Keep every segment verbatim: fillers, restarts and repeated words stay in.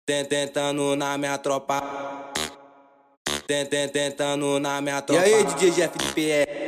Tentando na minha tropa. Tentando na minha tropa. E aí, D J Jeff de P R.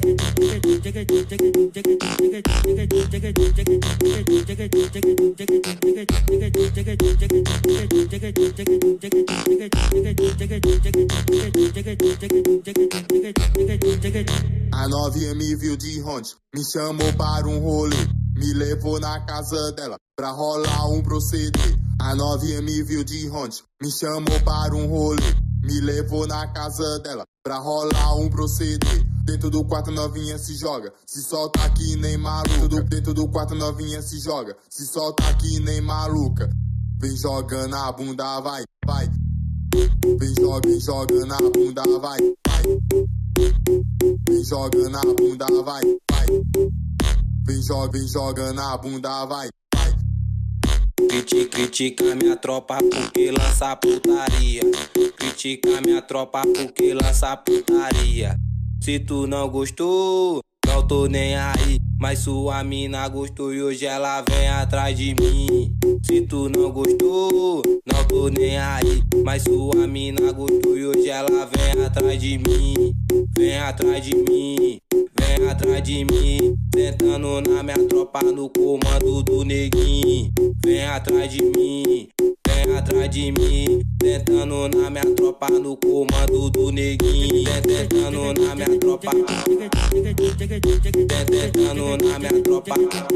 A novinha me viu de Honte, me chamou para um rolê, me levou na casa dela pra rolar um proceder. A novinha me viu de Honte, me chamou para um rolê, me levou na casa dela pra rolar um proceder. Dentro do quarto novinha se joga, se solta aqui nem maluca. Dentro do quarto novinha se joga, se solta aqui nem maluca. Vem jogando a bunda, vai, vai. Vem joga, vem jogando a bunda, vai, vai. Vem jogando a bunda, vai, vai. Vem joga, vem jogando a bunda, vai, vai. Critica, critica minha tropa porque lança putaria. Critica minha tropa porque lança putaria. Se tu não gostou, não tô nem aí. Mas sua mina gostou e hoje ela vem atrás de mim. Se tu não gostou, não tô nem aí. Mas sua mina gostou e hoje ela vem atrás de mim. Vem atrás de mim, vem atrás de mim. Tentando na minha tropa no comando do neguinho. Vem atrás de mim, vem atrás de mim. Tentando na minha tropa no comando do neguinho. Tentando na minha tropa. Tentando na minha tropa.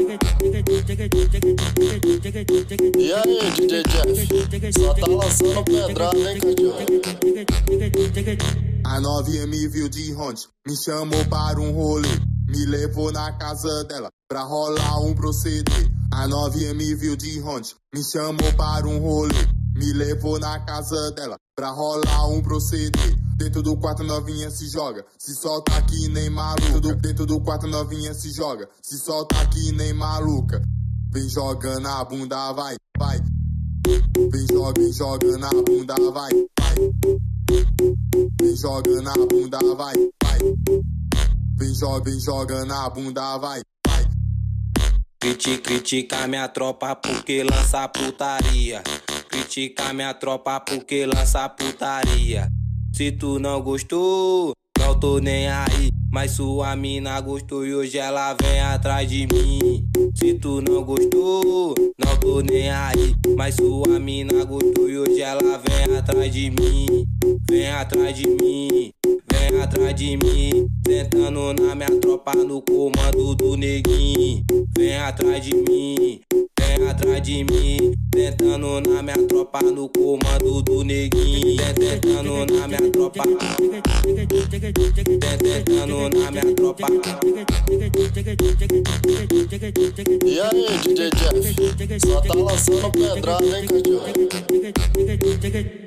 E aí, D J Jeff? Só tá lançando pedrada, hein, Cadião? A novinha me viu de Honte, me chamou para um rolê, me levou na casa dela pra rolar um proceder. A novinha me viu de Honte, me chamou para um rolê, me levou na casa dela pra rolar um proceder. Dentro do quarto novinha se joga, se solta aqui nem maluca. Dentro do quarto novinha se joga, se solta aqui nem maluca. Vem jogando a bunda, vai, vai. Vem joga, vem jogando a bunda, vai, vai. Vem jogando a bunda, vai, vai. Vem joga, vem jogando a bunda, vai, vai. Critica, critica minha tropa porque lança putaria. Critica minha tropa porque lança putaria. Se tu não gostou, não tô nem aí. Mas sua mina gostou e hoje ela vem atrás de mim. Se tu não gostou, não tô nem aí. Mas sua mina gostou e hoje ela vem atrás de mim. Vem atrás de mim, vem atrás de mim. Tentando na minha tropa no comando do neguinho. Vem atrás de mim, vem atrás de mim. Tentando na minha tropa no comando do neguinho. Tentando na minha tropa. Tentando na minha tropa. E aí, D J Jeff? Só tá lançando pedrada, hein, Cadião?